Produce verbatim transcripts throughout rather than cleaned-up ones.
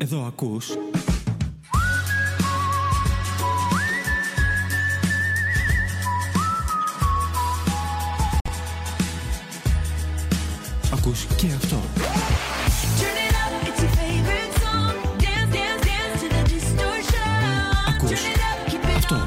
Εδώ ακούς Ακούς και αυτό. Ακούς αυτό.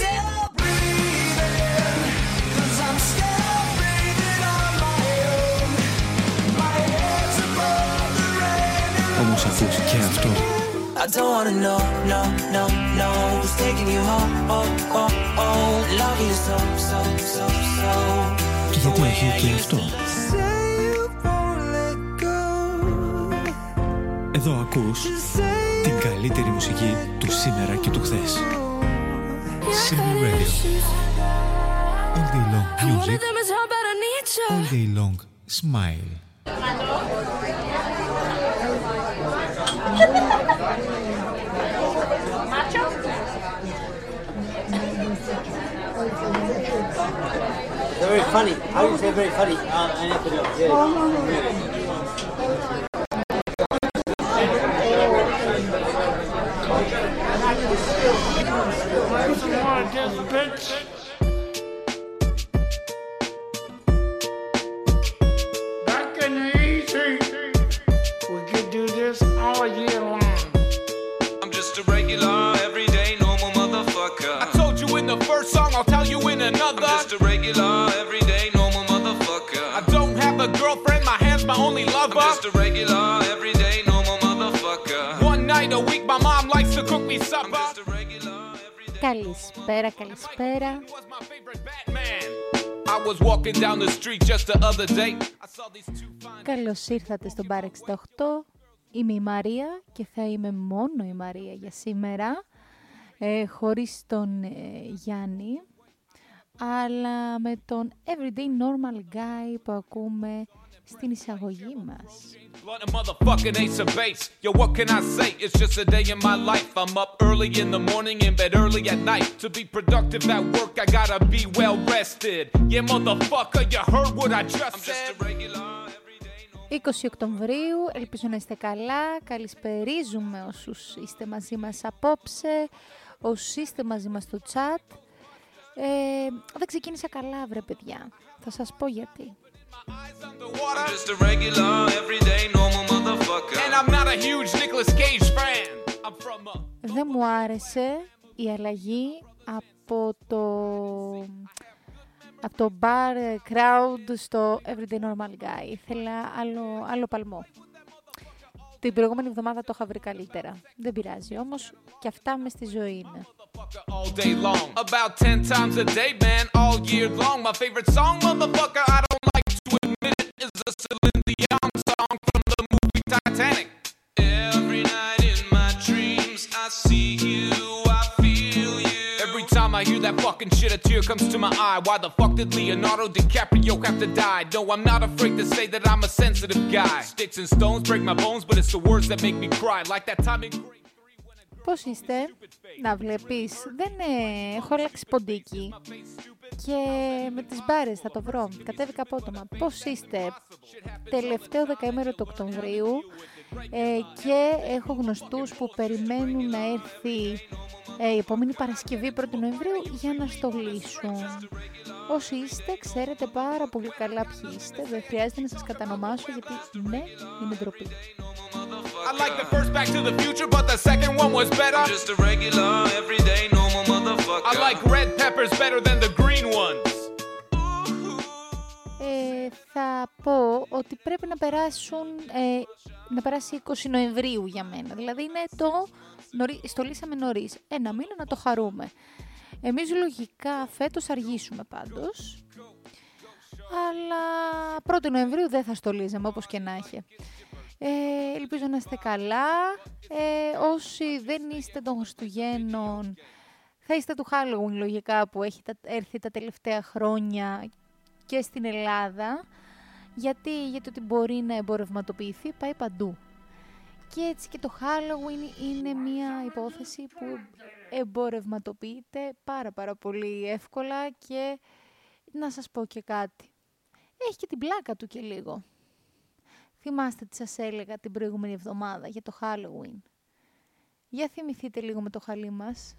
Όμως ακούς και αυτό. I don't wanna know, no, no, no. Who's taking you home, oh, oh, oh. Love you so, so, so, so. Και γιατί έχει και αυτό. Εδώ ακούς την καλύτερη μουσική του σήμερα και του χθες. Simple Radio. All day long music. All day long smile. They're very funny. How do you say very funny? Uh, I have to know. Yeah. Back in the eighties, we could do this all year long. I'm just a regular, everyday, normal motherfucker. I told you in the first song, I'll tell you in another. I'm just a regular, everyday, normal motherfucker. I don't have a girlfriend, my hand's my only lover. I'm just a regular, everyday, normal motherfucker. One night a week, my mom likes to cook me supper. I'm just a regular, everyday. Καλησπέρα, καλησπέρα. I was walking down the street just the other day. I saw these two fine... Καλώς ήρθατε στον Bar εξήντα οκτώ. Είμαι η Μαρία και θα είμαι μόνο η Μαρία για σήμερα, ε, χωρίς τον ε, Γιάννη, αλλά με τον everyday normal guy που ακούμε στην εισαγωγή μας. Blunt a motherfucking ace of base. Yo, what can I say? It's just a day in my life. I'm up early in the morning, in bed early at night. To be productive at work, I gotta be well rested. Yeah, motherfucker, you heard what I just I'm just said. a regular, everyday, normal. είκοσι Οκτωβρίου, ελπίζω να είστε καλά. Καλησπερίζουμε όσους είστε μαζί μας απόψε, όσους είστε μαζί μας στο chat. Ε, δεν ξεκίνησα καλά, βρε παιδιά. Θα σας πω γιατί. I'm just a regular, everyday, normal motherfucker. And I'm not a huge Nicolas Cage fan. I'm from a... Δεν μου άρεσε η αλλαγή από το, από το bar crowd στο everyday normal guy. Ήθελα άλλο, άλλο παλμό. Την προηγούμενη εβδομάδα το είχα βρει καλύτερα. Δεν πειράζει όμως, και αυτά μες στη ζωή είναι. all day long. About ten times a day, man, all year long. My favorite song, motherfucker, I don't like to admit it, is a Celine Dion song from the movie Titanic. Every night in my dreams, I see you, I feel you. Every time I hear that fucking shit, a tear comes to my eye. Why the fuck did Leonardo DiCaprio have to die? No, I'm not afraid to say that I'm a sensitive guy. Sticks and stones break my bones, but it's the words that make me cry. Like that time in Greece. Πώς είστε? Να βλέπεις, δεν ε, έχω αλλάξει ποντίκι και με τις μπάρες θα το βρω. Κατέβηκα απότομα. Πώς είστε? Τελευταίο δεκαήμερο του Οκτωβρίου ε, και έχω γνωστούς που περιμένουν να έρθει ε, η επόμενη Παρασκευή πρώτη Νοεμβρίου για να στολίσουν. Όσοι είστε, ξέρετε πάρα πολύ καλά ποιοι είστε. Δεν χρειάζεται να σας κατανομάσω γιατί ναι, είναι ντροπή. I like the first Back to the Future, but the second one was better. Just a regular, everyday, normal motherfucker. I like red peppers better than the green ones. Ε, θα πω ότι πρέπει να περάσουν, ε, να περάσει είκοσι Νοεμβρίου για μένα. Δηλαδή είναι το, νωρί, στολίσαμε νωρίς, ένα μήνα να το χαρούμε. Εμείς λογικά φέτος αργήσουμε πάντως, αλλά πρώτη Νοεμβρίου δεν θα στολίζαμε όπως και να έχει. Ε, ελπίζω να είστε καλά. Ε, όσοι δεν είστε των Χριστουγέννων, θα είστε του Halloween λογικά που έχει έρθει τα τελευταία χρόνια και στην Ελλάδα. Γιατί, γιατί ότι μπορεί να εμπορευματοποιηθεί, πάει παντού. Και έτσι και το Halloween είναι μια υπόθεση που εμπορευματοποιείται πάρα πάρα πολύ εύκολα και να σας πω και κάτι. Έχει και την πλάκα του και λίγο. Θυμάστε τι σας έλεγα την προηγούμενη εβδομάδα για το Halloween. Για θυμηθείτε λίγο με το χαλί μας.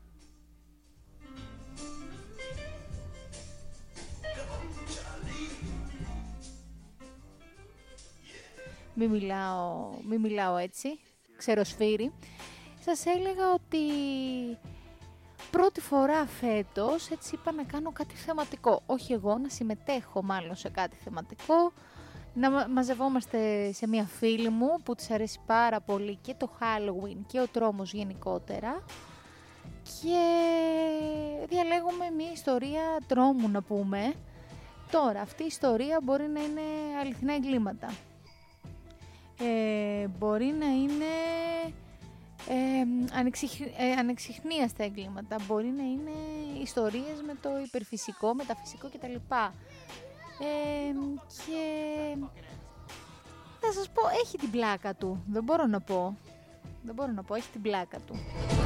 Μη μιλάω, μη μιλάω έτσι, ξεροσφύρι. Σας έλεγα ότι πρώτη φορά φέτος έτσι είπα να κάνω κάτι θεματικό. Όχι εγώ, να συμμετέχω μάλλον σε κάτι θεματικό. Να μαζευόμαστε σε μια φίλη μου που της αρέσει πάρα πολύ και το Halloween και ο τρόμος γενικότερα. Και διαλέγουμε μια ιστορία τρόμου να πούμε. Τώρα αυτή η ιστορία μπορεί να είναι αληθινά εγκλήματα. Ε, μπορεί να είναι ε, ανεξιχ, ε, ανεξιχνίαστα εγκλήματα, μπορεί να είναι ιστορίες με το υπερφυσικό, μεταφυσικό κτλ. Ε, και θα σας πω, έχει την πλάκα του, δεν μπορώ να πω, δεν μπορώ να πω, έχει την πλάκα του.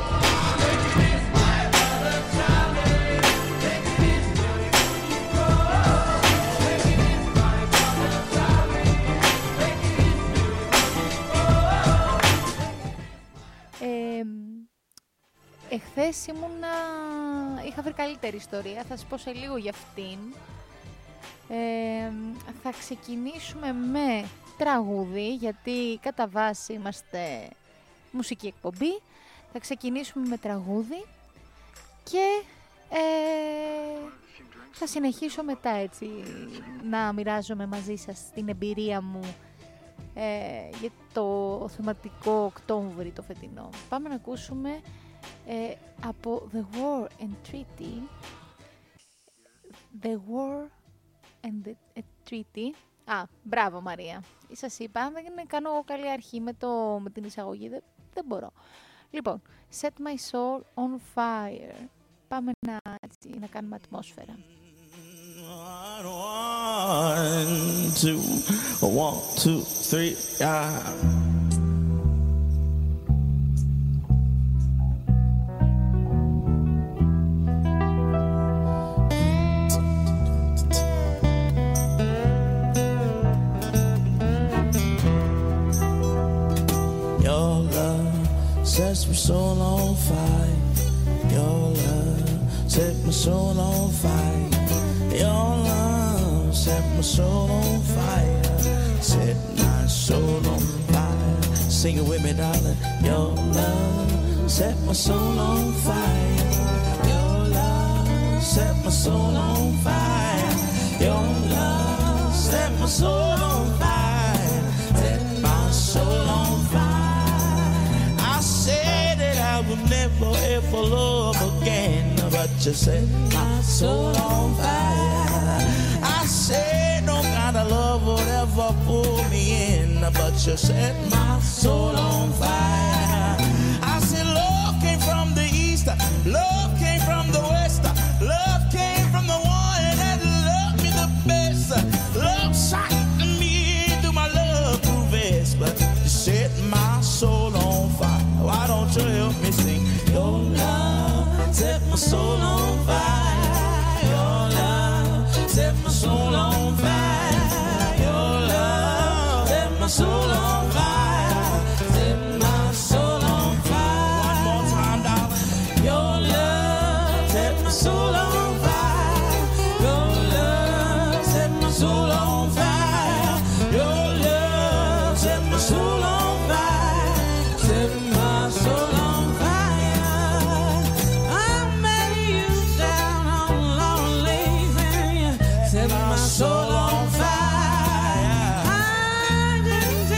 Ε, εχθές ήμουνα, είχα βρει καλύτερη ιστορία, θα σας πω σε λίγο για αυτήν. Ε, θα ξεκινήσουμε με τραγούδι, γιατί κατά βάση είμαστε μουσική εκπομπή. Θα ξεκινήσουμε με τραγούδι και ε, θα συνεχίσω μετά έτσι να μοιράζομαι μαζί σας την εμπειρία μου Ε, για το θεματικό Οκτώβρη το φετινό. Πάμε να ακούσουμε ε, από The War and Treaty. The War and the a Treaty. Α, μπράβο Μαρία. Σας είπα, δεν κάνω εγώ καλή αρχή με, το, με την εισαγωγή, δεν, δεν μπορώ. Λοιπόν, Set My Soul on Fire. Πάμε να, έτσι, να κάνουμε ατμόσφαιρα. One, two, one, two, three, yeah. Your love sets my soul on fire. Your love set my soul on fire. Your love set my soul on fire. Set my soul on fire. Sing it with me, darling. Your love set my soul on fire. Your love set my soul on fire. Your love set my soul on fire. Set my soul on fire. I said that I would never ever love again, but you set my soul on fire. I said no kind of love would ever pull me in, but you set my soul on fire. I said love came from the east, love came from the west, love came from the one that loved me the best. Love shot me through my love through vest, but you set my soul on fire. Why don't you help me sing? Your love set my soul on fire. Your love set my soul on fire. Your love set my soul on fire. Set my soul on fire. One more time, darling. Your love set my soul on fire. Your love set my soul on fire. Your love set my soul on fire. Set my soul on fire. I met you down on lonely land. Set my soul on fire. I didn't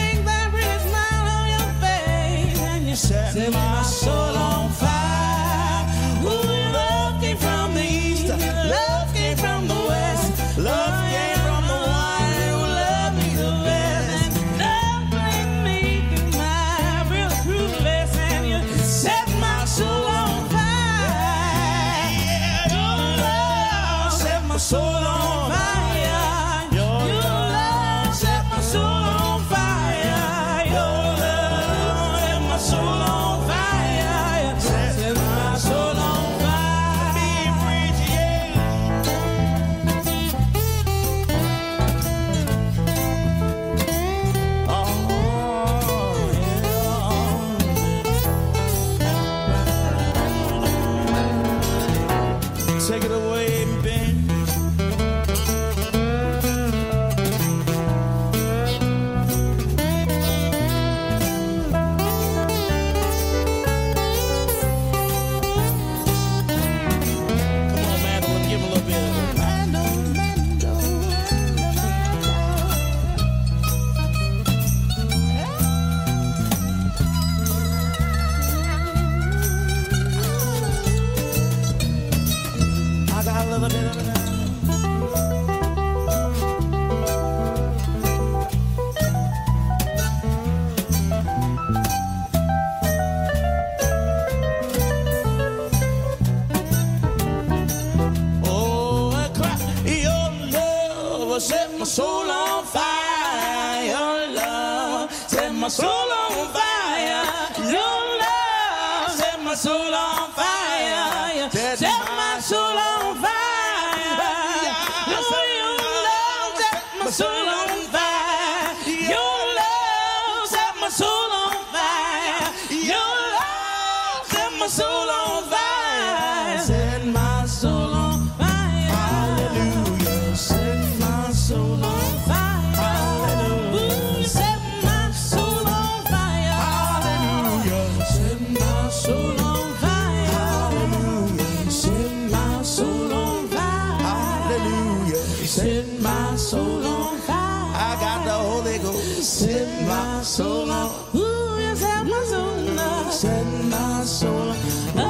my soul on fire. Your love set my soul on fire. Set my soul on fire. Your love set my soul on fire. Your love set my soul on fire. Your love set my soul on fire. Set my soul on fire. Hallelujah. Set my soul on fire. Hallelujah. Set my soul on fire. Hallelujah. Set my soul on fire. Hallelujah. Set my soul on fire. Hallelujah. Set my soul on fire. I got the Holy Ghost. Set my soul on. Ooh, you set my soul on. Set my soul on.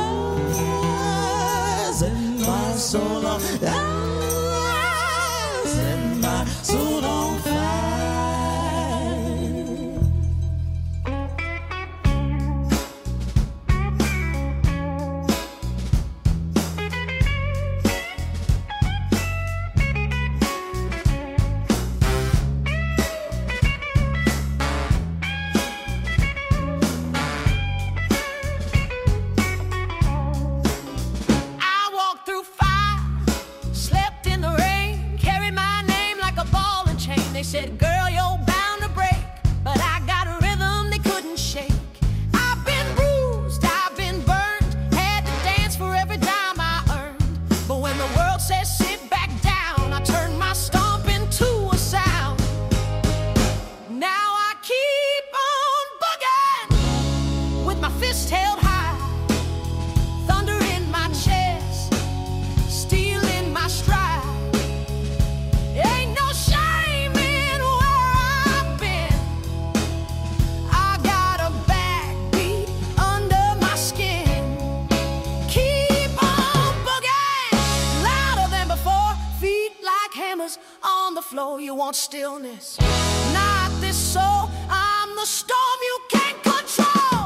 Ah, set my soul on. Ah, set my soul on fire. I walked through fire, slept in the rain, carried my name like a ball and chain. They said, girl, you're bound to break, but I got a rhythm they couldn't shake. I've been bruised, I've been burned, had to dance for every dime I earned. But when the world says sit back down, I turn my stomp into a sound. Now I keep on bugging with my fist held high, thunder in my chest, steel in my stride. Ain't no shame in where I've been. I got a backbeat under my skin. Keep on bugging, louder than before, feet like hammers on the floor. You want stillness, not this soul. I'm the storm you can't control.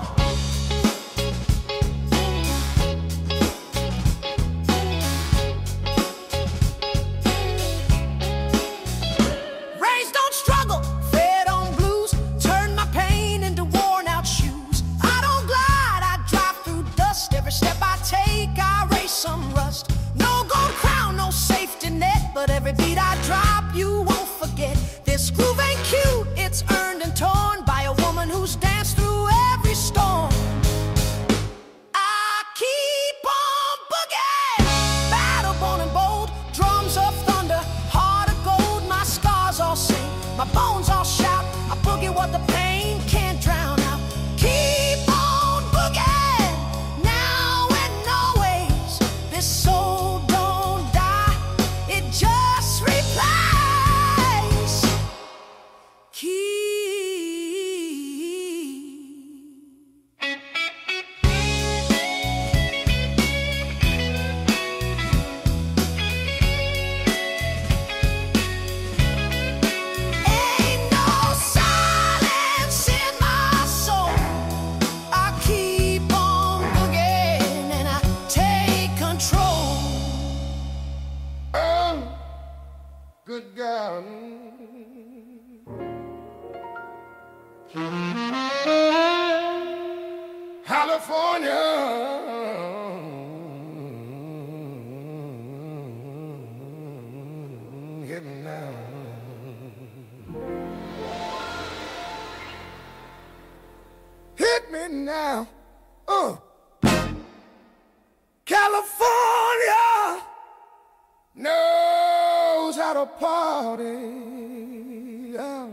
Raised on struggle, fed on blues, turn my pain into worn out shoes. I don't glide, I drive through dust. Every step I take, I raise some rust. No gold crown, no safety net, but every beat I drop, you won't forget. This groove ain't cute, it's earned and torn by a woman who's danced through every storm. I keep on bugging, battle born and bold, drums of thunder, heart of gold, my scars all sing, my bones all shout. I boogie what the pain can't drown out. Keep on bugging, now and always. This soul don't die, it just replies. Keep. Ain't no silence in my soul. I keep on bugging and I take control. Oh, good God. California. Hit me now. Hit me now. Uh. California knows how to party. Oh.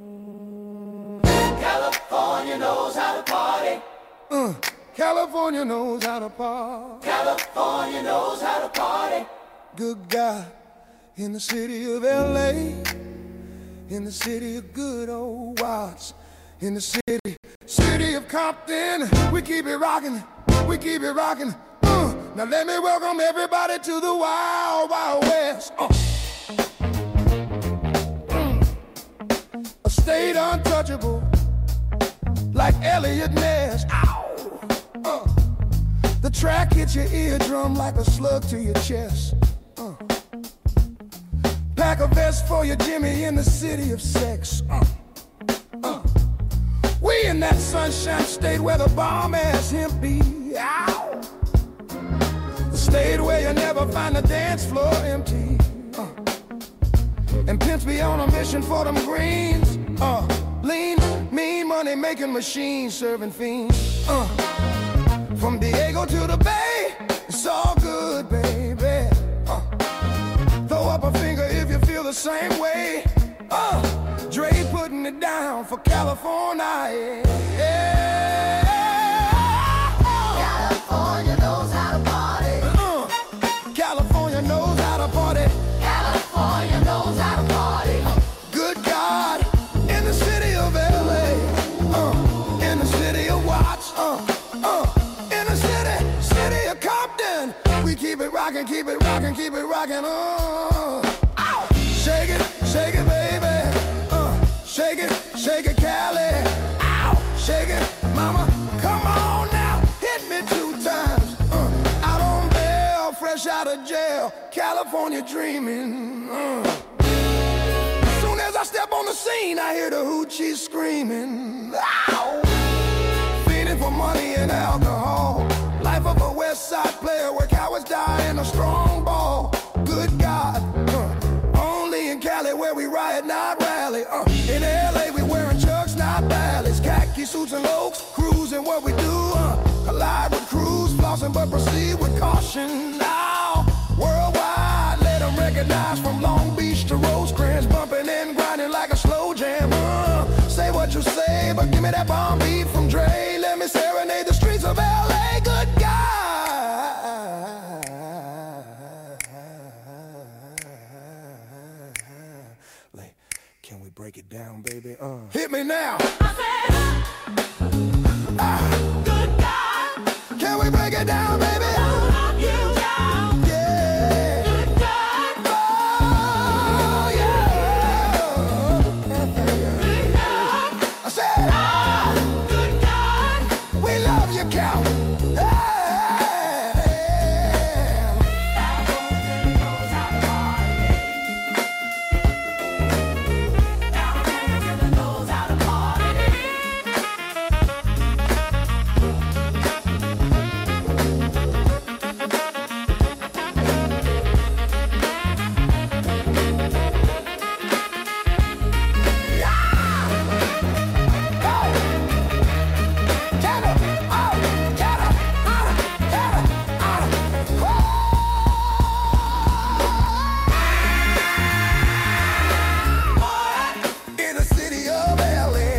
California knows how to party. Uh, California knows how to party. California knows how to party. Good God, in the city of L A, in the city of good old Watts, in the city, city of Compton, we keep it rocking, we keep it rocking. Uh, now let me welcome everybody to the Wild Wild West. Uh. A state untouchable, like Elliot Ness. Ow! Uh. The track hits your eardrum like a slug to your chest. Uh. Pack a vest for your Jimmy in the city of sex. Uh. Uh. in that sunshine state where the bomb ass him be. Ow. The state where you never find the dance floor empty. Uh. And pimps be on a mission for them greens. Uh. Lean, mean money making machines serving fiends. Uh. From Diego to the Bay, it's all good, baby. Uh. Throw up a finger if you feel the same way. Uh. Dre putting it down for California. Yeah. California knows how to party. Uh. California knows how to party. California knows how to party. Good God, in the city of L A, uh, in the city of Watts, uh, uh, in the city, city of Compton. We keep it rockin', keep it rockin', keep it rockin', uh. Ow! Shake it, shake it, baby. Uh, shake it, shake it, Cali. Ow! Shake it, mama. Come on now, hit me two times. Uh, out on bail, fresh out of jail, California dreaming. Uh. As I step on the scene, I hear the hoochie screaming. Ow! Feeding for money and alcohol. Life of a West Side player where cowards die in a strong ball. Good God, uh, only in Cali where we riot, not rally. Uh, in L A we wearing chucks, not valleys. Khaki suits and lokes, cruising what we do. Uh, collide with crews, flossing but proceed with caution. Now, worldwide, let them recognize from Long Beach to Rosecrans, bumping and grinding like a slow jam. Uh, say what you say, but give me that bomb beat from Dre. Let me serenade the streets of L A. Good God. Like, can we break it down, baby? Uh. Hit me now. I said, Ah. good God, Can we break it down, baby? don't knock you down. Yeah. Good God, Oh, yeah. good God, I said, ah, good God. we love you, Cal. Hey. California knows how to party. California knows how to party. In the city of L A,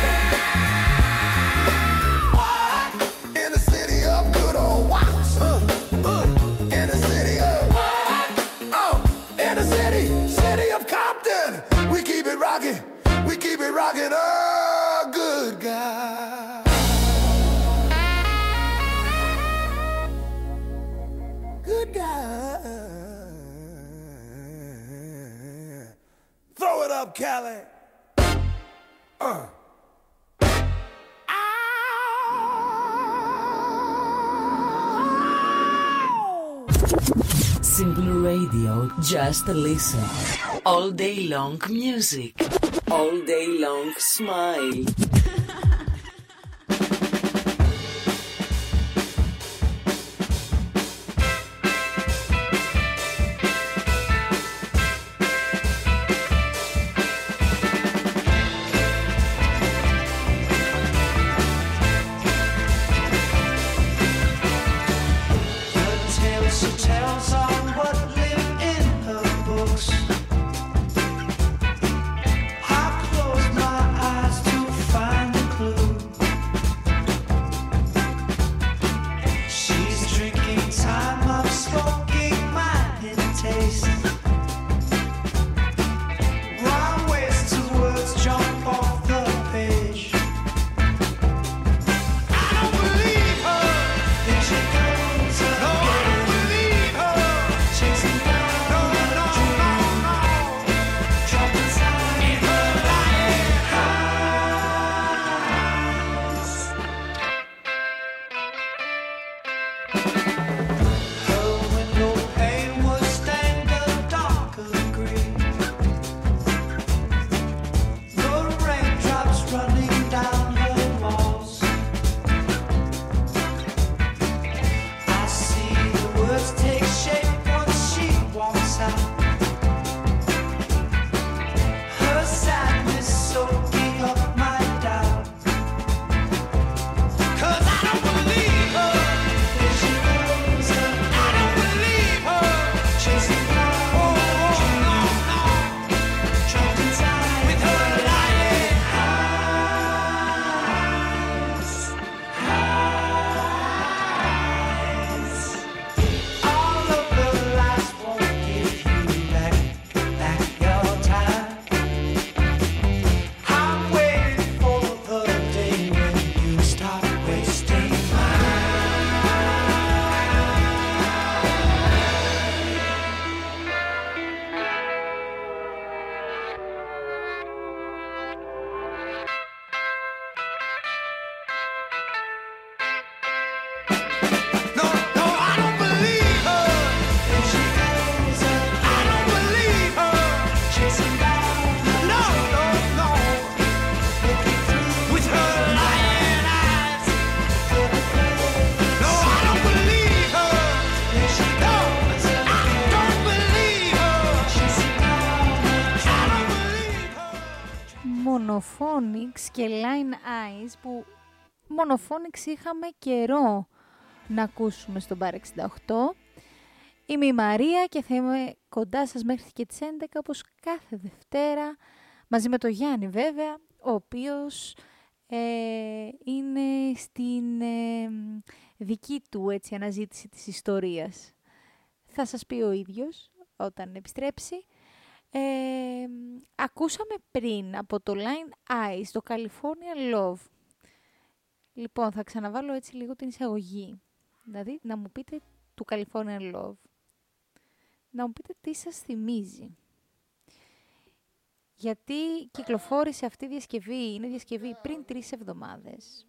in the city of good old Watts, uh, uh, in the city of, oh, in the city, city of Compton. We keep it rocking, we keep it rocking, oh, good God. Good God. Throw it up, Cali. Uh. Simple Radio, just listen. All day long music. All day long smile. I close my eyes to find the clue. Monophonics και Line Eyes, που Monophonics είχαμε καιρό να ακούσουμε στον Bar εξήντα οκτώ. Είμαι η Μαρία και θα είμαι κοντά σας μέχρι και τις έντεκα, όπως κάθε Δευτέρα, μαζί με τον Γιάννη βέβαια, ο οποίος ε, είναι στην ε, δική του έτσι, αναζήτηση της ιστορίας. Θα σας πει ο ίδιος όταν επιστρέψει. Ε, ακούσαμε πριν από το Line Eyes, το California Love. Λοιπόν, θα ξαναβάλω έτσι λίγο την εισαγωγή. Δηλαδή, να μου πείτε του California Love. Να μου πείτε τι σας θυμίζει. Γιατί κυκλοφόρησε αυτή η διασκευή, είναι διασκευή πριν τρεις εβδομάδες.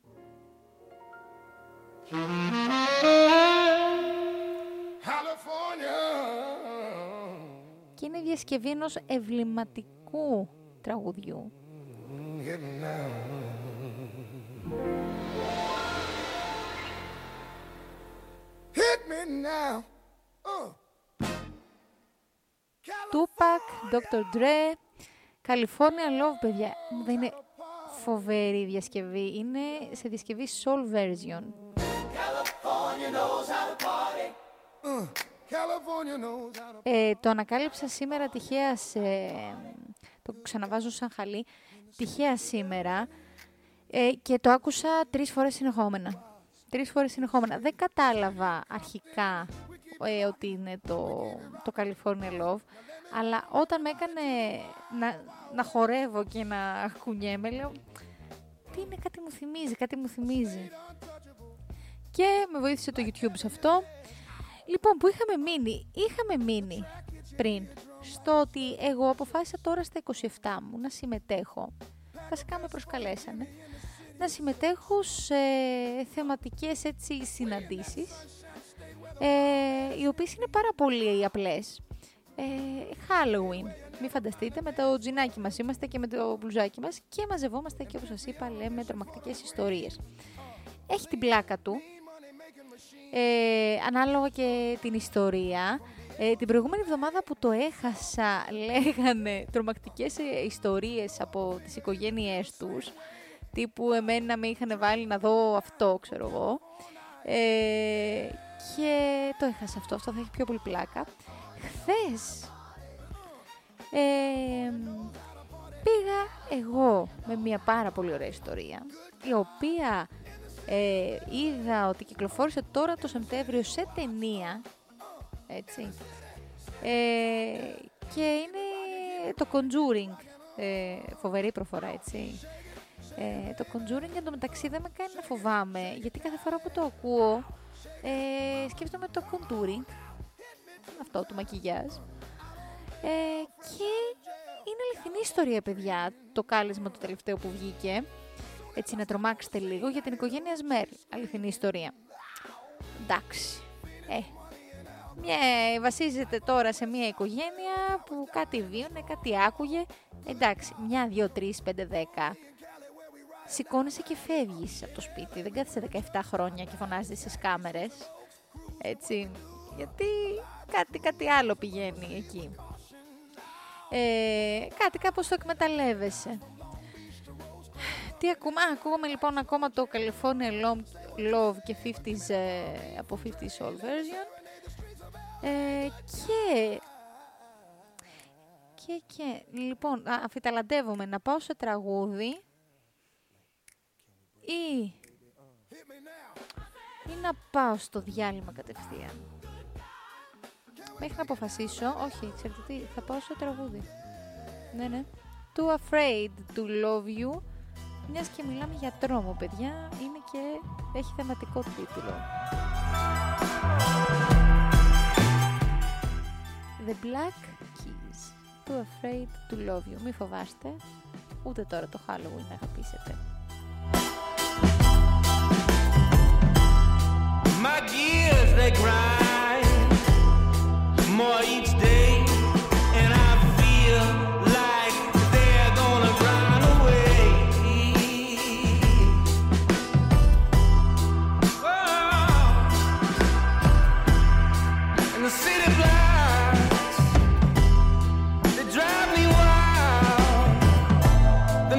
Και είναι διασκευή ενός ευληματικού τραγουδιού. Hit me now. Uh. Tupac, ντόκτορ Dre, California Love, παιδιά. Δεν είναι φοβερή διασκευή. Είναι σε διασκευή soul version. Uh. Ε, το ανακάλυψα σήμερα τυχαία σε... Το ξαναβάζω σαν χαλί. Τυχαία σήμερα. Ε, και το άκουσα τρεις φορές συνεχόμενα. Τρεις φορές συνεχόμενα. Δεν κατάλαβα αρχικά ε, ότι είναι το, το California Love, αλλά όταν με έκανε να, να χορεύω και να κουνιέμαι, λέω, τι είναι, κάτι μου θυμίζει, κάτι μου θυμίζει. Και με βοήθησε το YouTube σε αυτό. Λοιπόν, που είχαμε μείνει, είχαμε μείνει πριν στο ότι εγώ αποφάσισα τώρα στα είκοσι επτά μου να συμμετέχω. Βασικά με προσκαλέσανε να συμμετέχω σε θεματικές έτσι συναντήσεις, ε, οι οποίες είναι πάρα πολύ απλές. Ε, Halloween, μην φανταστείτε, με το τζινάκι μας είμαστε και με το μπλουζάκι μας και μαζευόμαστε και όπως σας είπα λέμε τρομακτικές ιστορίες. Έχει την πλάκα του, ε, ανάλογα και την ιστορία. Ε, την προηγούμενη εβδομάδα που το έχασα λέγανε τρομακτικές ιστορίες από τις οικογένειές τους, τύπου εμένα με είχαν βάλει να δω αυτό, ξέρω εγώ, ε, και το έχασα αυτό, αυτό θα έχει πιο πολύ πλάκα. Χθες ε, πήγα εγώ με μια πάρα πολύ ωραία ιστορία, η οποία ε, είδα ότι κυκλοφόρησε τώρα το Σεπτέμβριο σε ταινία, έτσι, ε, και είναι το Conjuring, ε, φοβερή προφορά, έτσι. Ε, το Conjuring εντωμεταξύ δεν με κάνει να φοβάμαι, γιατί κάθε φορά που το ακούω ε, σκέφτομαι το Contouring, αυτό του μακιγιάζ, ε, και είναι αληθινή ιστορία, παιδιά, το κάλεσμα το τελευταίο που βγήκε, έτσι να τρομάξετε λίγο, για την οικογένεια Σμέρ, αληθινή ιστορία. Εντάξει, ε, μια, βασίζεται τώρα σε μια οικογένεια που κάτι βίωνε, κάτι άκουγε, εντάξει, μια, δύο, τρεις, πέντε, δέκα. Σηκώνεσαι και φεύγεις από το σπίτι, δεν κάθεσαι δεκαεπτά χρόνια και φωνάζεις στις κάμερες, έτσι, γιατί κάτι, κάτι άλλο πηγαίνει εκεί. Ε, κάτι κάπως το εκμεταλλεύεσαι. Τι ακούμε, α, ακούγαμε λοιπόν ακόμα το California Love και πενήντα ε, από πενήντα Soul Version, ε, και... και και λοιπόν, αφιταλαντεύομαι να πάω σε τραγούδι ή, ή να πάω στο διάλειμμα κατευθείαν. Μέχρι να αποφασίσω, όχι, ξέρετε τι, θα πάω στο τραγούδι. Ναι, ναι. Too Afraid to Love You, μιας και μιλάμε για τρόμο, παιδιά, είναι και έχει θεματικό τίτλο. The Black Keys, Too Afraid to Love You. Μη φοβάστε, ούτε τώρα το Halloween να αγαπήσετε. My gears, they grind more each day, and I feel like they're gonna grind away. Oh. And the city blocks, they drive me wild.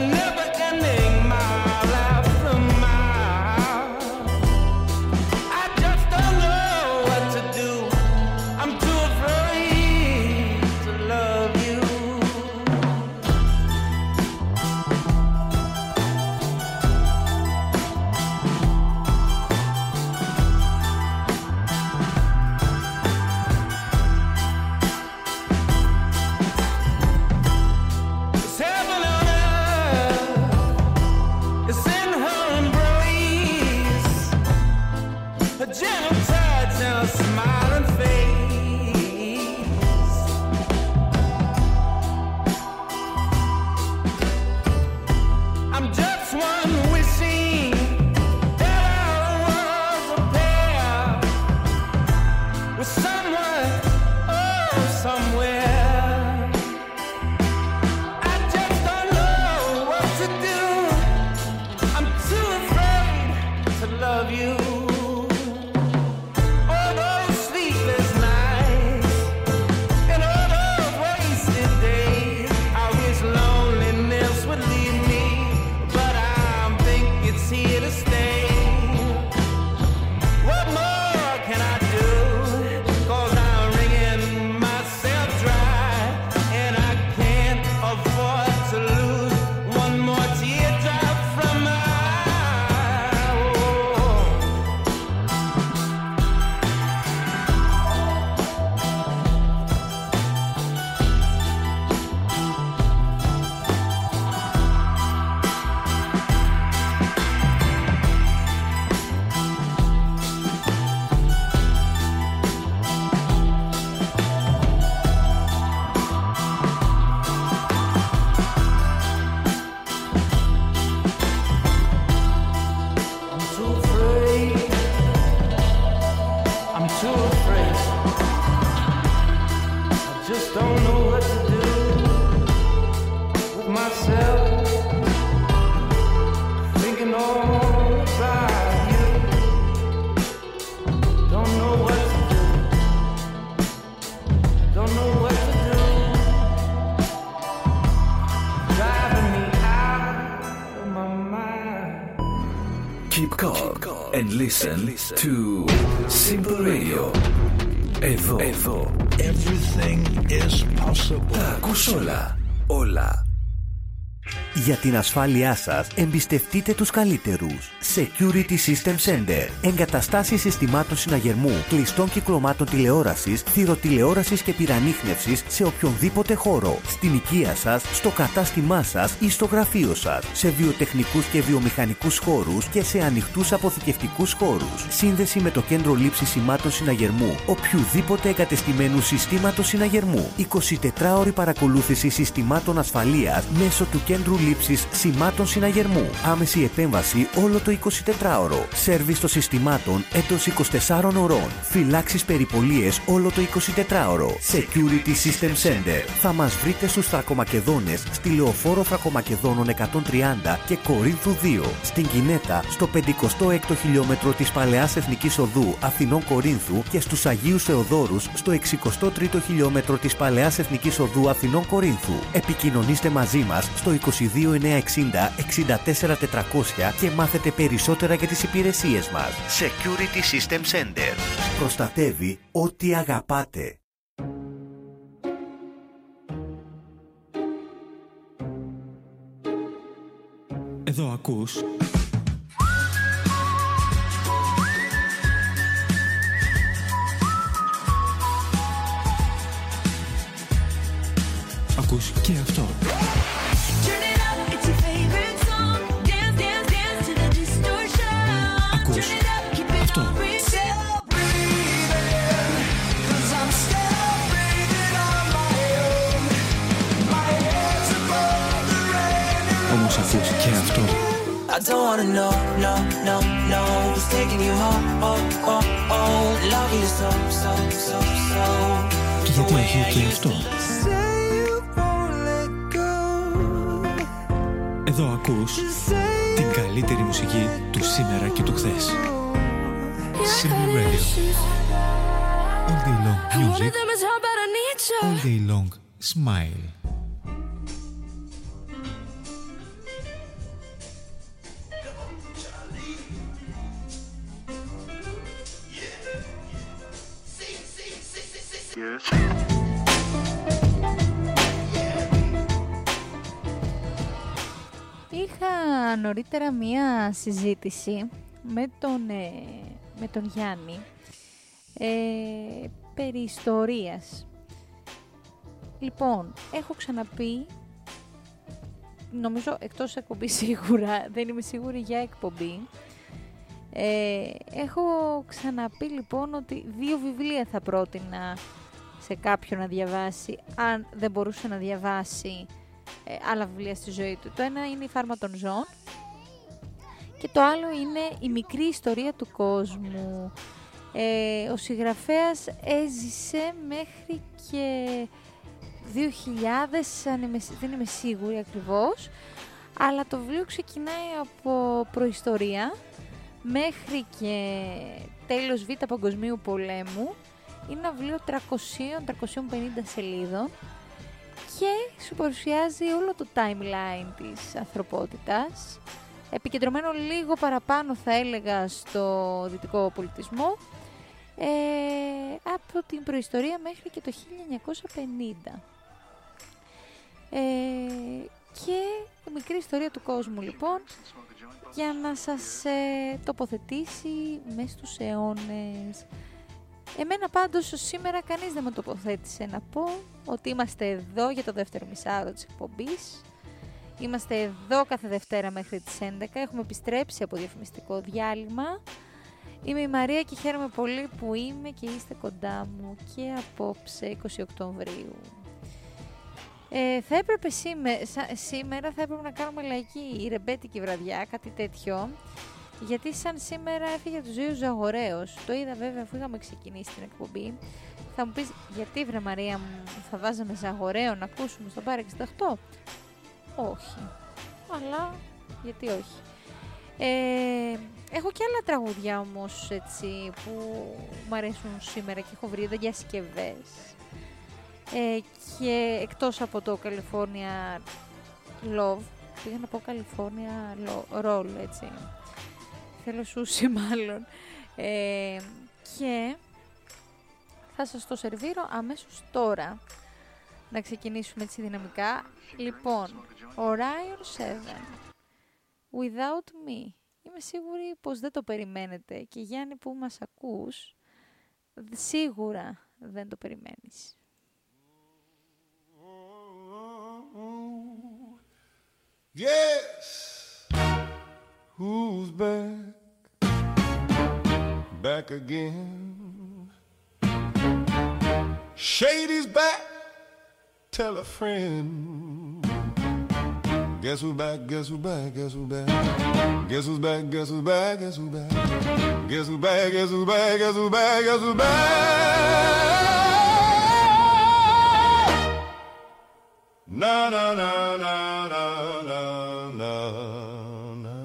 Keep calm and listen to Simple Radio. Εδώ, εδώ. Everything is possible. Τα ακούς όλα. Όλα. Για την ασφάλειά σας, εμπιστευτείτε τους καλύτερους. Security System Center. Εγκαταστάσεις συστημάτων συναγερμού, κλειστών κυκλωμάτων τηλεόρασης, θυροτηλεόρασης και πυραμίχνευσης σε οποιονδήποτε χώρο. Στην οικία σας, στο κατάστημά σας ή στο γραφείο σας. Σε βιοτεχνικούς και βιομηχανικούς χώρους και σε ανοιχτούς αποθηκευτικούς χώρους. Σύνδεση με το κέντρο λήψης σημάτων συναγερμού, οποιουδήποτε εγκατεστημένου συστήματος συναγερμού. εικοσιτετράωρη παρακολούθηση συστημάτων ασφαλείας μέσω του κέντρου λήψης σημάτων συναγερμού. Άμεση επέμβαση όλο το εικοσιτετράωρο. Σέρβις των συστημάτων εντός είκοσι τεσσάρων ωρών. Φυλάξεις περιπολίες όλο το εικοσιτετράωρο. Security System Center. Θα μας βρείτε στους Θρακομακεδόνες, στη Λεωφόρο Θρακομακεδόνων εκατόν τριάντα και Κορίνθου δύο. Στην Κινέτα, στο πενηκοστό έκτο χιλιόμετρο της Παλαιάς Εθνικής Οδού Αθηνών Κορίνθου και στους Αγίους Θεοδόρους στο εξηκοστό τρίτο χιλιόμετρο της Παλαιάς Εθνικής Οδού Αθηνών Κορίνθου. Επικοινωνήστε μαζί μας στο είκοσι δύο εννιακόσια εξήντα εξήντα τέσσερα τετρακόσια και μάθετε περισσότερα για τις υπηρεσίες μας. Security System Center. Προστατεύει ό,τι αγαπάτε. Εδώ ακούς Ακούς και αυτό. Ακούς αυτό. Όμως ακούς και αυτό. I don't wanna know, no, no, no who's taking you home, oh, oh, oh love you so, so, so, so. Και γιατί έχει και αυτό. Εδώ ακούς την καλύτερη μουσική του σήμερα και του χθες. Simple Radio. All day long music. All day long smile. Είχα νωρίτερα μία συζήτηση με τον, ε, με τον Γιάννη ε, περί ιστορίας. Λοιπόν, έχω ξαναπεί, νομίζω εκτός εκπομπή σίγουρα, δεν είμαι σίγουρη για εκπομπή, ε, έχω ξαναπεί λοιπόν ότι δύο βιβλία θα πρότεινα σε κάποιον να διαβάσει, αν δεν μπορούσε να διαβάσει ε, άλλα βιβλία στη ζωή του. Το ένα είναι η Φάρμα των Ζώων και το άλλο είναι η μικρή ιστορία του κόσμου. Ε, ο συγγραφέας έζησε μέχρι και δύο χιλιάδες, αν είμαι, δεν είμαι σίγουρη ακριβώς, αλλά το βιβλίο ξεκινάει από προϊστορία μέχρι και τέλος Β' Παγκοσμίου Πολέμου. Είναι ένα βιβλίο τριακόσια με τριακόσια πενήντα σελίδων και σου παρουσιάζει όλο το timeline της ανθρωπότητας, επικεντρωμένο λίγο παραπάνω θα έλεγα στο δυτικό πολιτισμό, ε, από την προϊστορία μέχρι και το χίλια εννιακόσια πενήντα. Ε, και η μικρή ιστορία του κόσμου λοιπόν, για να σας ε, τοποθετήσει μέσα στους αιώνες. Εμένα πάντως σήμερα κανείς δεν με τοποθέτησε να πω ότι είμαστε εδώ για το δεύτερο μισάωρο της εκπομπής. Είμαστε εδώ κάθε Δευτέρα μέχρι τις έντεκα. Έχουμε επιστρέψει από διαφημιστικό διάλειμμα. Είμαι η Μαρία και χαίρομαι πολύ που είμαι και είστε κοντά μου και απόψε είκοσι Οκτωβρίου. Ε, θα έπρεπε σήμερα, σήμερα θα έπρεπε να κάνουμε λαϊκή ρεμπέτικη βραδιά, κάτι τέτοιο. Γιατί σαν σήμερα έφυγε του Ζήου Ζαγορέως. Το είδα βέβαια αφού είχαμε ξεκινήσει την εκπομπή. Θα μου πεις, γιατί βρε Μαρία μου θα βάζαμε Ζαγοραίο να ακούσουμε στο Πάρ εξήντα οκτώ? Όχι. Αλλά γιατί όχι. Ε, έχω και άλλα τραγούδια όμως έτσι που μου αρέσουν σήμερα και έχω βρει εδώ για συσκευές. Ε, και εκτός από το California Love, πήγα να πω California Roll, έτσι. θέλω σούσι μάλλον. Ε, και θα σας το σερβίρω αμέσως τώρα. Να ξεκινήσουμε έτσι δυναμικά. Λοιπόν, Orion seven, Without Me. Είμαι σίγουρη πως δεν το περιμένετε και Γιάννη που μας ακούς, σίγουρα δεν το περιμένεις. Yes, who's back? Back again. Shady's back. Tell a friend. Guess who's back? Guess who's back? Guess who's back? Guess who's back? Guess who's back? Guess who's back? Guess who's back? Guess who's back? Guess who's back? Guess who's back? Na na na na na na na na.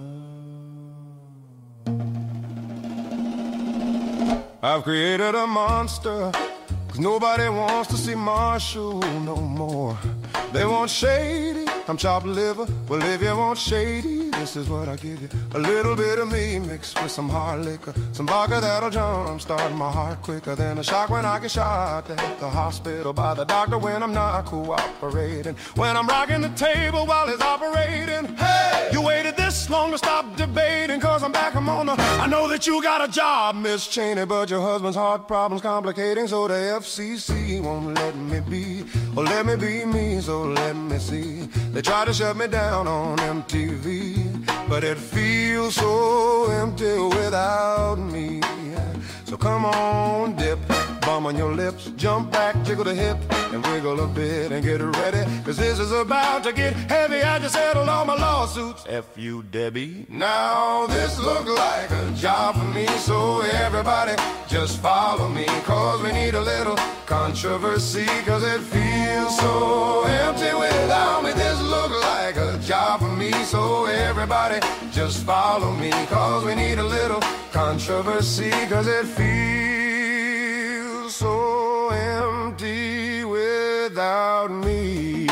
I've created a monster, 'cause nobody wants to see Marshall no more. They want Shady, I'm chopped liver. Well, if you want Shady, this is what I give you. A little bit of me mixed with some hard liquor, some vodka that'll jumpstart my heart quicker than a shock when I get shot at the hospital by the doctor when I'm not cooperating. When I'm rocking the table while he's operating. Hey, you waited this long to stop debating, 'cause I'm back, I'm on the. I know that you got a job, Miss Cheney, but your husband's heart problems complicating, so the F C C won't let me be, or let me be me, so let me see. They try to shut me down on M T V, but it feels so empty without me. So come on, dip, bum on your lips, jump back, jiggle the hip, and wiggle a bit and get ready, 'cause this is about to get heavy. I just settled all my lawsuits, F you Debbie. Now this look like a job for me, so everybody just follow me, 'cause we need a little controversy, 'cause it feels so empty without me. This look like a job for me, so everybody just follow me, 'cause we need a little controversy, 'cause it feels so empty without me.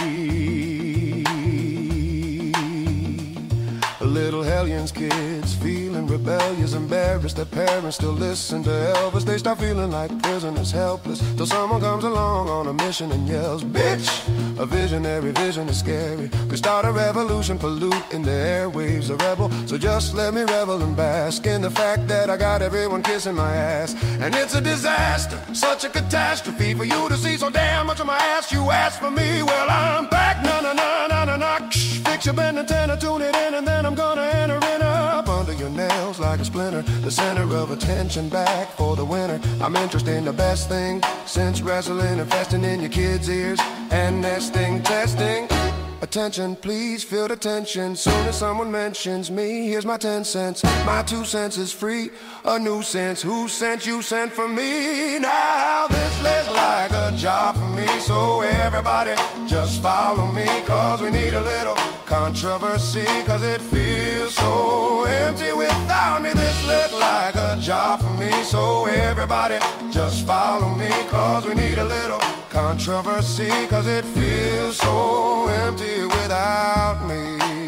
Little hellions kids feeling rebellious, embarrassed that parents still listen to Elvis. They start feeling like prisoners, helpless, till someone comes along on a mission and yells, bitch! A visionary vision is scary. We start a revolution, polluting the airwaves, a rebel. So just let me revel and bask in the fact that I got everyone kissing my ass. And it's a disaster, such a catastrophe for you to see so damn much of my ass. You asked for me, well I'm back, na na na na na na. Fix your bend antenna, tune it in, and then I'm gonna enter it up under your nails like a splinter. The center of attention back for the winner. I'm interested in the best thing since wrestling and festing in your kids' ears and nesting, testing. Attention, please feel the tension. Soon as someone mentions me, here's my ten cents. My two cents is free, a nuisance. Who sent you sent for me? Now this looks like a job for me, so everybody just follow me, 'cause we need a little controversy, 'cause it feels so empty without me. This looks like a job for me, so everybody just follow me, 'cause we need a little controversy, 'cause it feels so empty without me.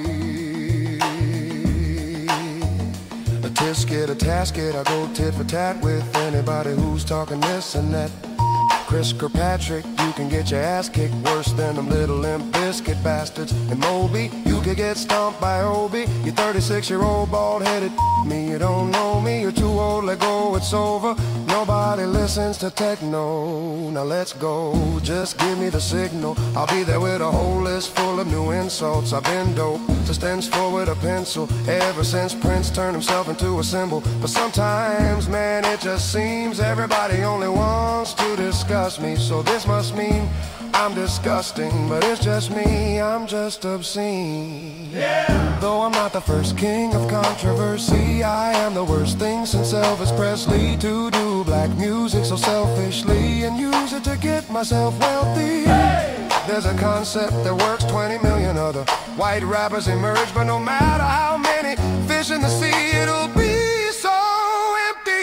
A tisket, a tasket, I go tit for tat with anybody who's talking this and that. Chris Kirkpatrick, you can get your ass kicked worse than them little Limp Bizkit bastards. And Moby, you could get stomped by Obi. You thirty-six-year-old bald-headed me, you don't know me, you're too old, let go, it's over. Nobody listens to techno, now let's go, just give me the signal. I'll be there with a whole list full of new insults. I've been dope, so stands forward a pencil, ever since Prince turned himself into a symbol. But sometimes, man, it just seems everybody only wants to discuss me, so this must mean I'm disgusting, but it's just me, I'm just obscene. Yeah. Though I'm not the first king of controversy, I am the worst thing since Elvis Presley to do black music so selfishly and use it to get myself wealthy. Hey. There's a concept that works, twenty million other white rappers emerge, but no matter how many fish in the sea, it'll be so empty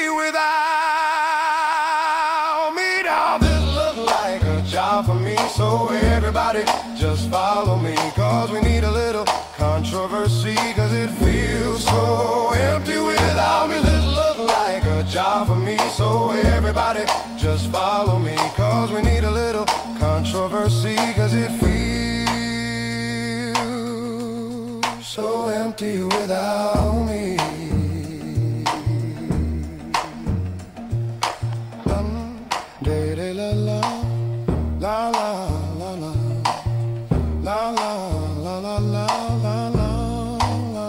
without me. Now this looks like a job for me, so everybody just follow me, 'cause we need a little controversy, 'cause it feels so empty without so empty without me. Um, de de la la la la la la la la la la la la la la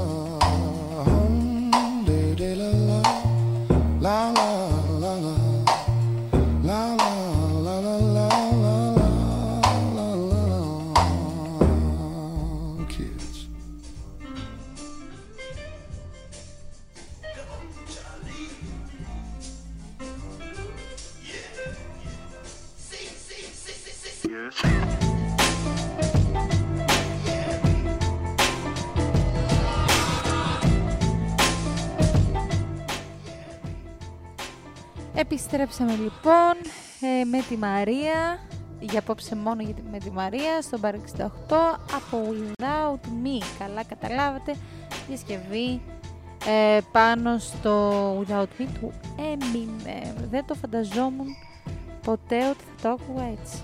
um, de de la la la la la la la la la la la la la kids. Επιστρέψαμε λοιπόν ε, με τη Μαρία, για απόψε μόνο για τη, με τη Μαρία, στον Bar εξήντα οκτώ από Without Me. Καλά καταλάβατε, διασκευή ε, πάνω στο Without Me του Eminem. Δεν το φανταζόμουν ποτέ ότι θα το άκουγα έτσι.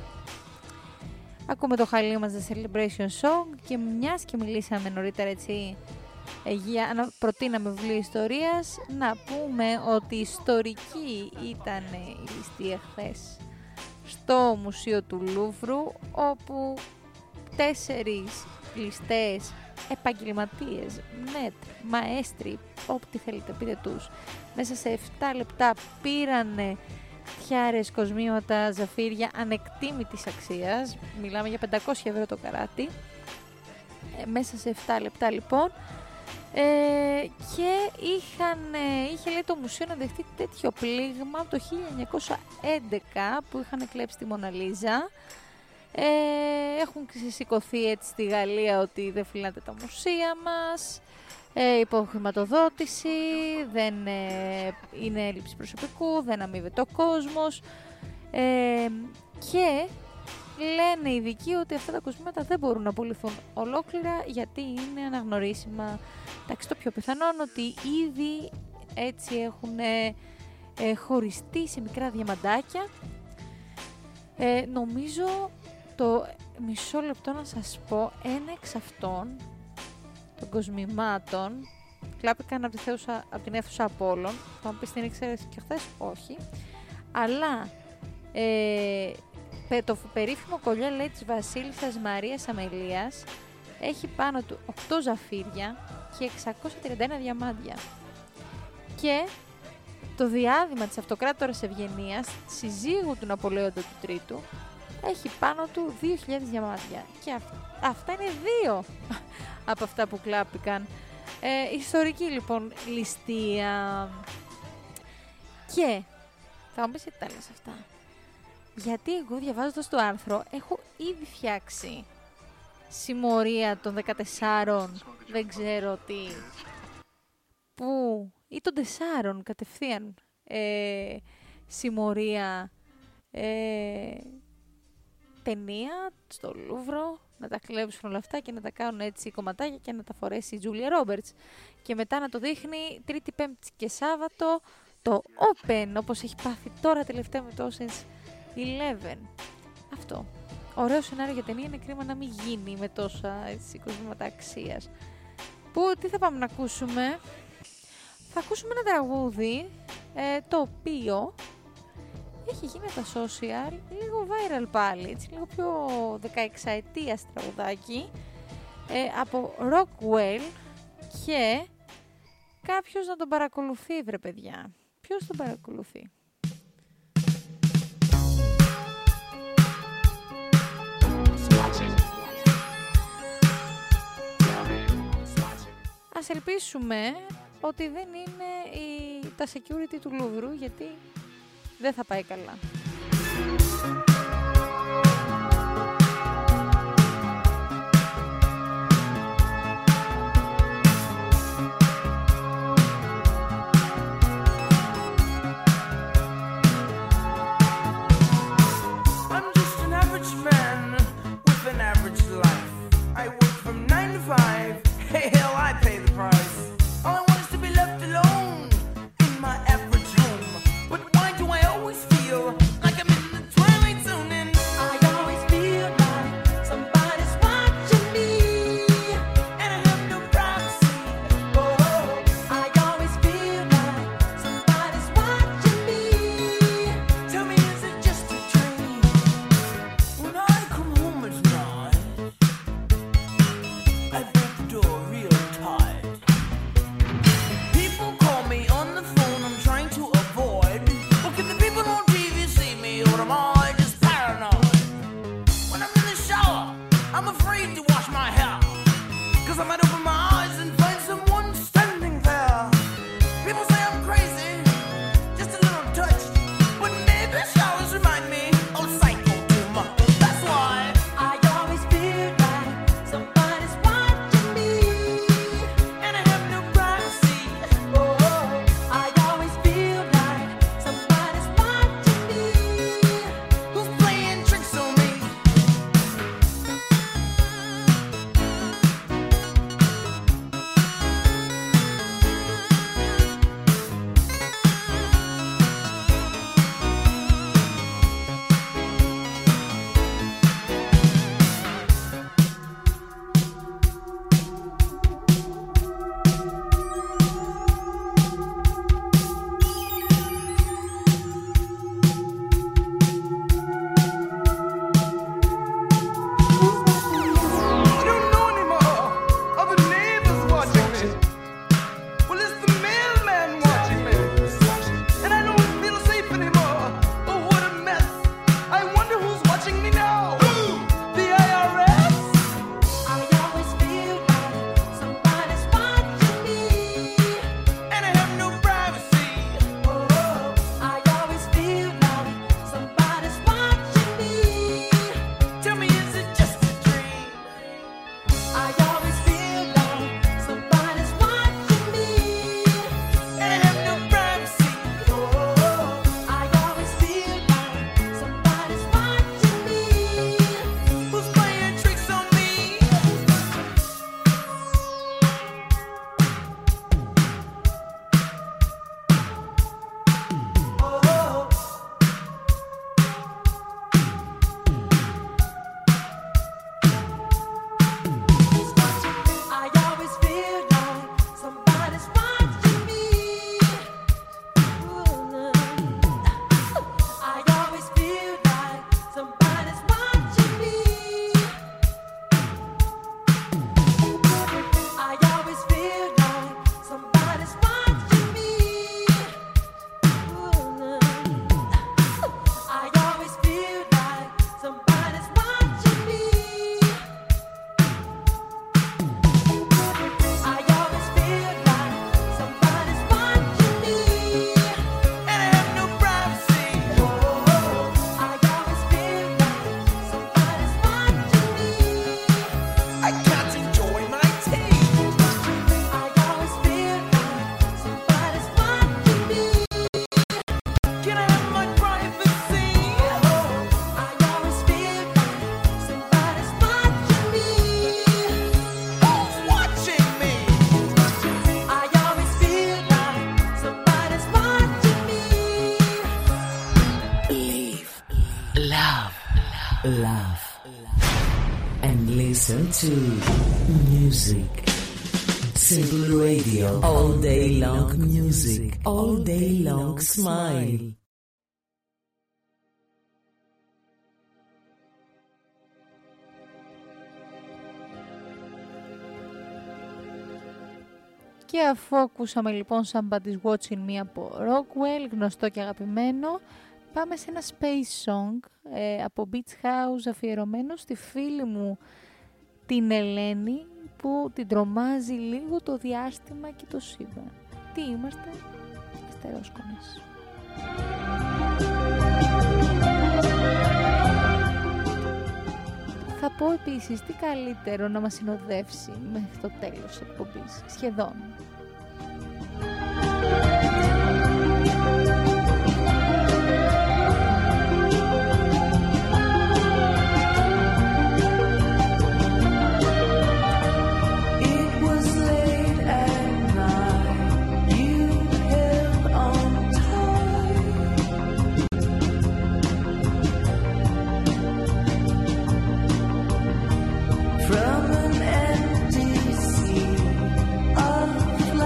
Ακούμε το χαλί μας The Celebration Song και μιας και μιλήσαμε νωρίτερα έτσι, για να προτείναμε βιβλίο ιστορίας, να πούμε ότι ιστορική ήταν η ληστεία χθες στο Μουσείο του Λούβρου, όπου τέσσερις ληστές επαγγελματίες, νετ, μαέστροι, ό,τι θέλετε πείτε τους, μέσα σε επτά λεπτά πήρανε τιάρες, κοσμήματα, ζαφύρια ανεκτήμητης αξίας, μιλάμε για πεντακόσια ευρώ το καράτι, ε, μέσα σε επτά λεπτά λοιπόν. Ε, και είχαν, ε, είχε λέει το μουσείο να δεχτεί τέτοιο πλήγμα από το χίλια εννιακόσια έντεκα που είχαν κλέψει τη Μοναλίζα. Ε, έχουν σηκωθεί έτσι στη Γαλλία ότι δεν φυλάτε τα μουσεία μας, ε, υποχρηματοδότηση, δεν ε, είναι έλλειψη προσωπικού, δεν αμείβεται ο κόσμος, ε, και λένε οι ειδικοί ότι αυτά τα κοσμήματα δεν μπορούν να πουληθούν ολόκληρα γιατί είναι αναγνωρίσιμα. Εντάξει, το πιο πιθανόν ότι ήδη έτσι έχουν ε, ε, χωριστεί σε μικρά διαμαντάκια. Ε, νομίζω το μισό λεπτό να σας πω, ένα εξ αυτών των κοσμημάτων κλάπηκαν από, τη θέουσα, από την αίθουσα Απόλλων. Θα μου πεις την ήξερες και χθες, όχι. Αλλά ε, το περίφημο κολλιέ λέει της Βασίλισσας Μαρίας Αμελίας έχει πάνω του οκτώ ζαφύρια και εξακόσια τριάντα ένα διαμάντια. Και το διάδημα της Αυτοκράτορας Ευγενίας, συζύγου του Ναπολέοντα του Τρίτου, έχει πάνω του δύο χιλιάδες διαμάντια. Και αυ- αυτά είναι δύο από αυτά που κλάπηκαν. Ε, ιστορική λοιπόν ληστεία. Και θα μου πεις τι τα λες αυτά. Γιατί εγώ διαβάζοντας το άρθρο έχω ήδη φτιάξει συμμορία των δεκατεσσάρων, δεν ξέρω τι, που, ή των τεσσάρων κατευθείαν, ε, συμμορία, ε, ταινία στο Λούβρο, να τα κλέψουν όλα αυτά και να τα κάνουν έτσι κομματάκια και να τα φορέσει η Τζούλια Ρόμπερτς. Και μετά να το δείχνει Τρίτη, Πέμπτη και Σάββατο το Open, όπως έχει πάθει τώρα τελευταία με το Ocean's Eleven. Αυτό. Ωραίο σενάριο για ταινία, είναι κρίμα να μην γίνει με τόσα έτσι, κοσμήματα αξίας. Που, τι θα πάμε να ακούσουμε? Θα ακούσουμε ένα τραγούδι, ε, το οποίο έχει γίνει τα social λίγο viral πάλι, έτσι, λίγο πιο δεκαεξαετίας τραγουδάκι, ε, από Rockwell, και κάποιος να τον παρακολουθεί, βρε παιδιά. Ποιος τον παρακολουθεί? Ας ελπίσουμε ότι δεν είναι η, τα security του Λούβρου, γιατί δεν θα πάει καλά. I'm just an average man with an average life. I work from nine to five. Hey, hell, I pay the price. All I want is to be left alone in my average home. But why do I always feel to music. Simple Radio. All day long music. All day long smile. Και αφού ακούσαμε λοιπόν Somebody's Watching Me από Rockwell, γνωστό και αγαπημένο, πάμε σε ένα space song ε, από Beach House αφιερωμένο στη φίλη μου την Ελένη, που την τρομάζει λίγο το διάστημα και το σύμπαν. Τι είμαστε? Αστερόσκονες. Θα πω επίσης τι καλύτερο να μας συνοδεύσει μέχρι το τέλος της εκπομπής. Σχεδόν. From an empty sea of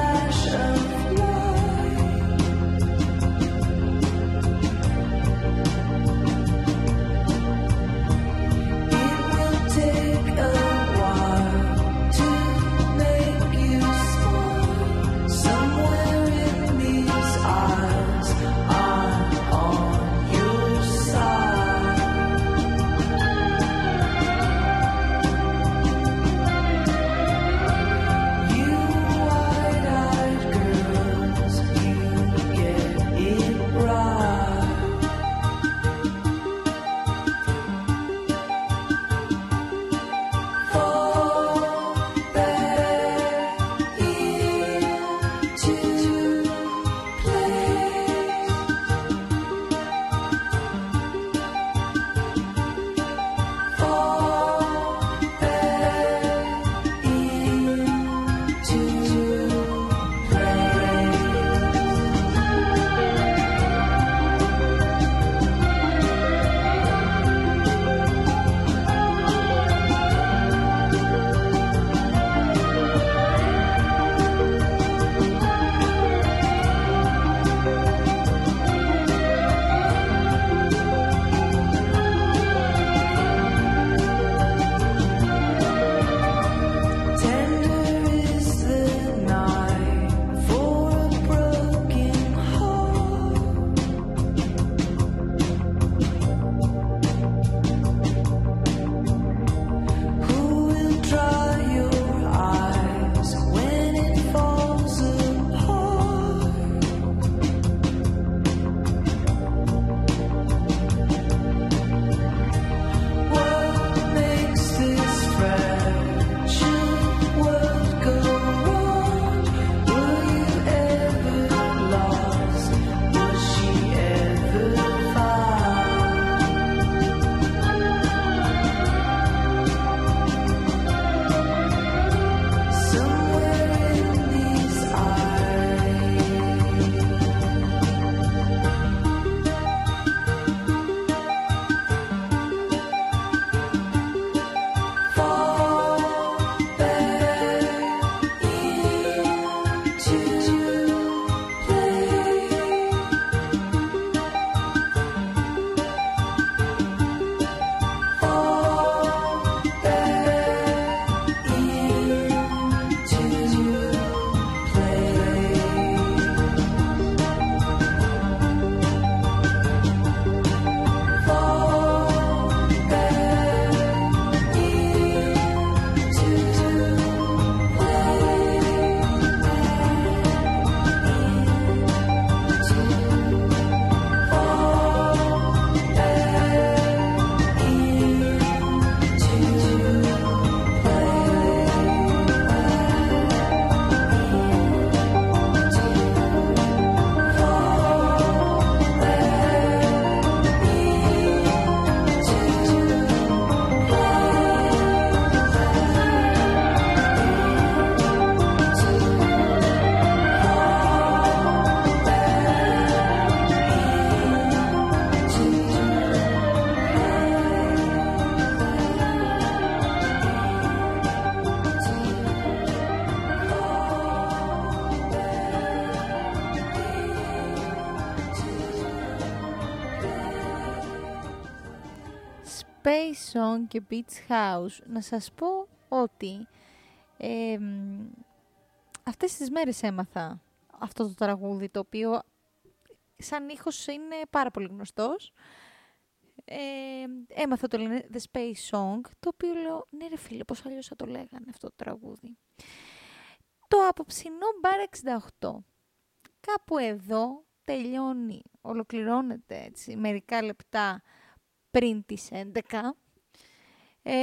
Space Song και Beach House. Να σας πω ότι ε, αυτές τις μέρες έμαθα αυτό το τραγούδι, το οποίο σαν ήχος είναι πάρα πολύ γνωστός. Ε, έμαθα το λένε The Space Song, το οποίο λέω, ναι ρε φίλε, πώς αλλιώς θα το λέγανε αυτό το τραγούδι. Το απόψινό Bar εξήντα οκτώ. Κάπου εδώ τελειώνει, ολοκληρώνεται έτσι, μερικά λεπτά πριν τις έντεκα. Ε,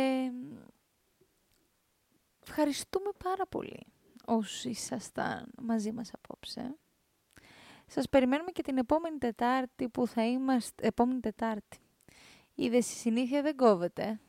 ευχαριστούμε πάρα πολύ όσοι ήσασταν μαζί μας απόψε. Σας περιμένουμε και την επόμενη Τετάρτη που θα είμαστε... Επόμενη Τετάρτη. Είδες, η συνήθεια δεν κόβεται.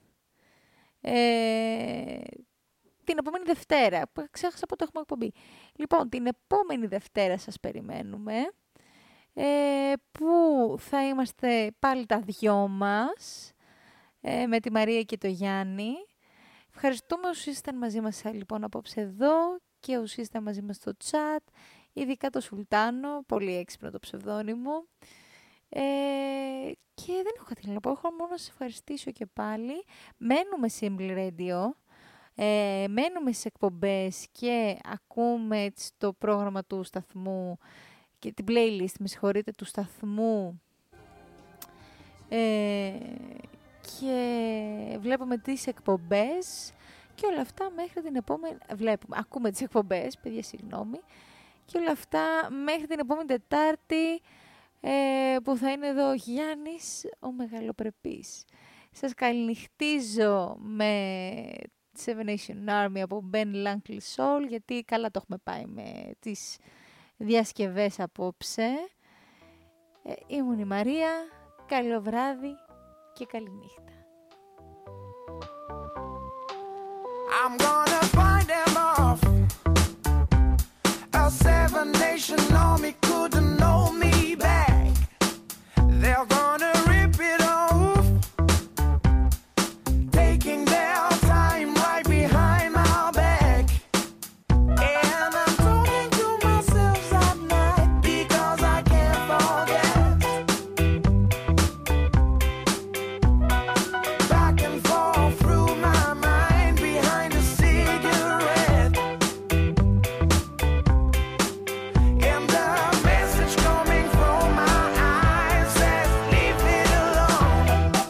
Ε, την επόμενη Δευτέρα. Ξέχασα πότε έχουμε εκπομπή. Λοιπόν, την επόμενη Δευτέρα σας περιμένουμε. Ε, που θα είμαστε πάλι τα δυο μας. Ε, με τη Μαρία και το Γιάννη. Ευχαριστούμε όσοι ήσασταν μαζί μας λοιπόν απόψε εδώ. Και όσοι ήσασταν μαζί μας στο chat. Ειδικά το Σουλτάνο, πολύ έξυπνο το ψευδόνυμο. Ε, και δεν έχω κάτι να πω, έχω μόνο να σας ευχαριστήσω και πάλι. Μένουμε Simple Radio, ε, μένουμε στις εκπομπές και ακούμε έτσι, το πρόγραμμα του σταθμού και την playlist, με συγχωρείτε, του σταθμού. Ε, και βλέπουμε τις εκπομπές και όλα αυτά μέχρι την επόμενη... Βλέπουμε, ακούμε τις εκπομπές, παιδιά, συγγνώμη. Και όλα αυτά μέχρι την επόμενη Τετάρτη ε, που θα είναι εδώ ο Γιάννης, ο μεγαλοπρεπής. Σας καληνυχτίζω με Seven Nation Army από Ben Langley Soul, γιατί καλά το έχουμε πάει με τις διασκευές απόψε. Ε, ήμουν η Μαρία, καλό βράδυ και καλή νύχτα. I'm gonna find them off. A Seven Nation Army couldn't know me back. They're gonna rip it off, taking their time right behind my back. And I'm talking to myself at night because I can't forget. Back and forth through my mind behind a cigarette. And the message coming from my eyes says, leave it alone.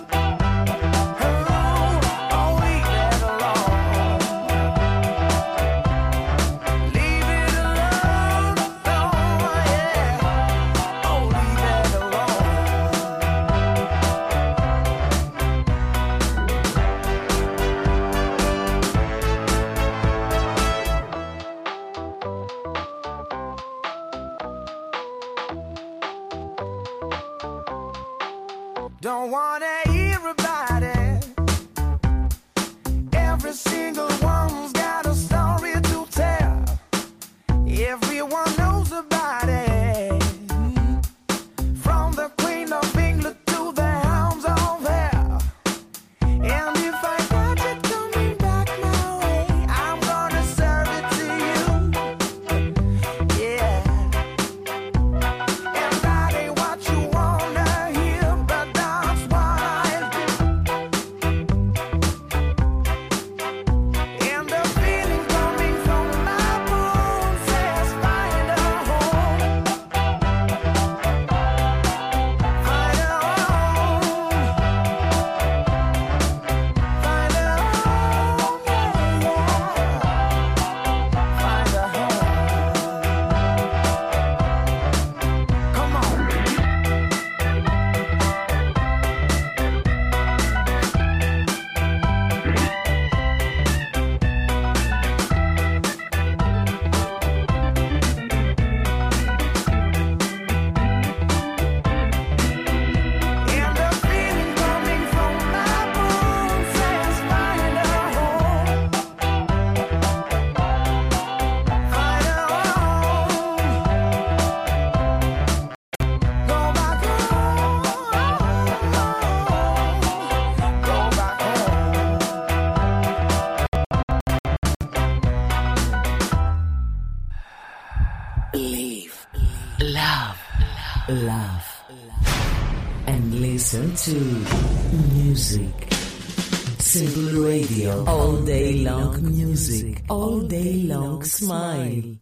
Oh, oh, leave it alone. Leave it alone. Oh, yeah. Oh, leave it alone. Don't wanna hear about it. Every single one's got a story to tell. Everyone knows about it. From the Queen of England to the hounds of hell. And if I catch it coming back my way, I'm gonna serve it to you. Yeah. And that ain't what you wanna hear, but that's what I'll do. And the feeling coming from my bones says, find a home. Find a home. Find a home, yeah, yeah. Find a home. Come on. And the feeling coming from my bones says, find a home. Find a home. Go back home. Go back home. Live, love, love, and and listen to music. Simple Radio. All day long music. All day long smile.